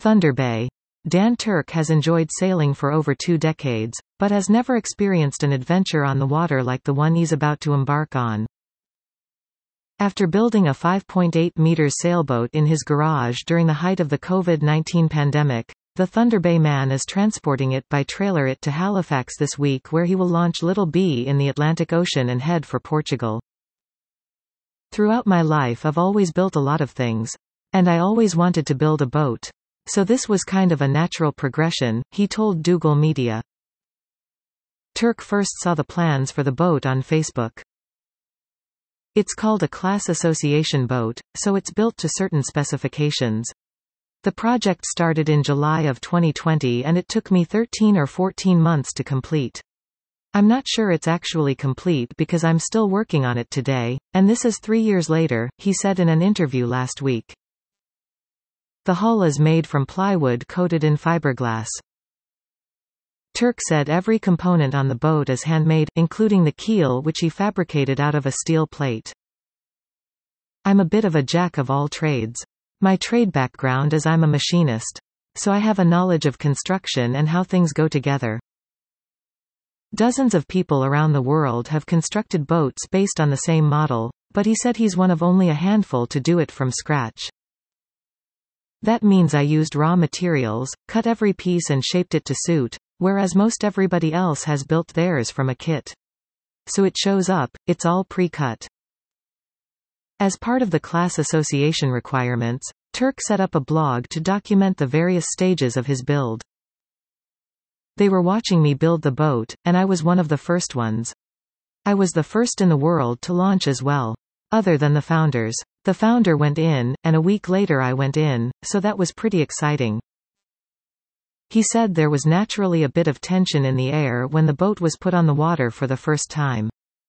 Thunder Bay. Dan Turk has enjoyed sailing for over 2 decades, but has never experienced an adventure on the water like the one he's about to embark on. After building a 5.8 meters sailboat in his garage during the height of the COVID-19 pandemic, the Thunder Bay man is transporting it by trailer it to Halifax this week, where he will launch Little B in the Atlantic Ocean and head for Portugal. Throughout my life I've always built a lot of things. And I always wanted to build a boat. So this was kind of a natural progression, he told Dougal Media. Turk first saw the plans for the boat on Facebook. It's called a Class Association boat, so it's built to certain specifications. The project started in July of 2020 and it took me 13 or 14 months to complete. I'm not sure it's actually complete because I'm still working on it today, and this is 3 years later, he said in an interview last week. The hull is made from plywood coated in fiberglass. Turk said every component on the boat is handmade, including the keel, which he fabricated out of a steel plate. I'm a bit of a jack of all trades. My trade background is I'm a machinist. So I have a knowledge of construction and how things go together. Dozens of people around the world have constructed boats based on the same model, but he said he's one of only a handful to do it from scratch. That means I used raw materials, cut every piece and shaped it to suit, whereas most everybody else has built theirs from a kit. So it shows up, it's all pre-cut. As part of the class association requirements, Turk set up a blog to document the various stages of his build. They were watching me build the boat, and I was one of the first ones. I was the first in the world to launch as well. Other than the founders. The founder went in, and a week later I went in, so that was pretty exciting. He said there was naturally a bit of tension in the air when the boat was put on the water for the first time.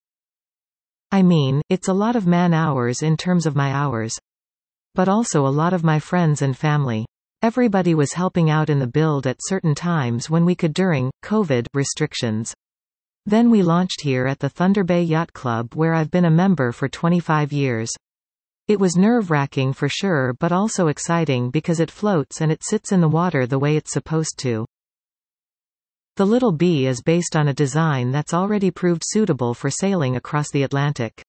I mean, it's a lot of man-hours in terms of my hours. But also a lot of my friends and family. Everybody was helping out in the build at certain times when we could during COVID restrictions. Then we launched here at the Thunder Bay Yacht Club, where I've been a member for 25 years. It was nerve-wracking for sure, but also exciting because it floats and it sits in the water the way it's supposed to. The Little B is based on a design that's already proved suitable for sailing across the Atlantic.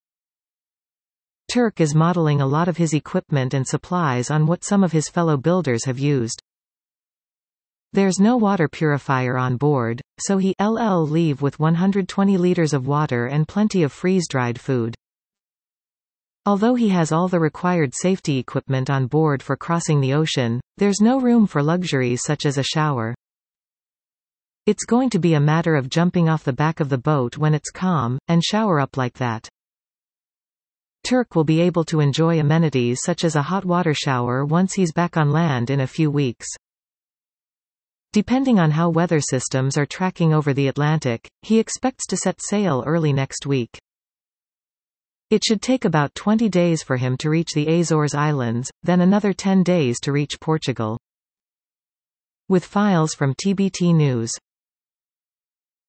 Turk is modeling a lot of his equipment and supplies on what some of his fellow builders have used. There's no water purifier on board, so he'll leave with 120 liters of water and plenty of freeze-dried food. Although he has all the required safety equipment on board for crossing the ocean, there's no room for luxuries such as a shower. It's going to be a matter of jumping off the back of the boat when it's calm, and shower up like that. Turk will be able to enjoy amenities such as a hot water shower once he's back on land in a few weeks. Depending on how weather systems are tracking over the Atlantic, he expects to set sail early next week. It should take about 20 days for him to reach the Azores Islands, then another 10 days to reach Portugal. With files from TBT News.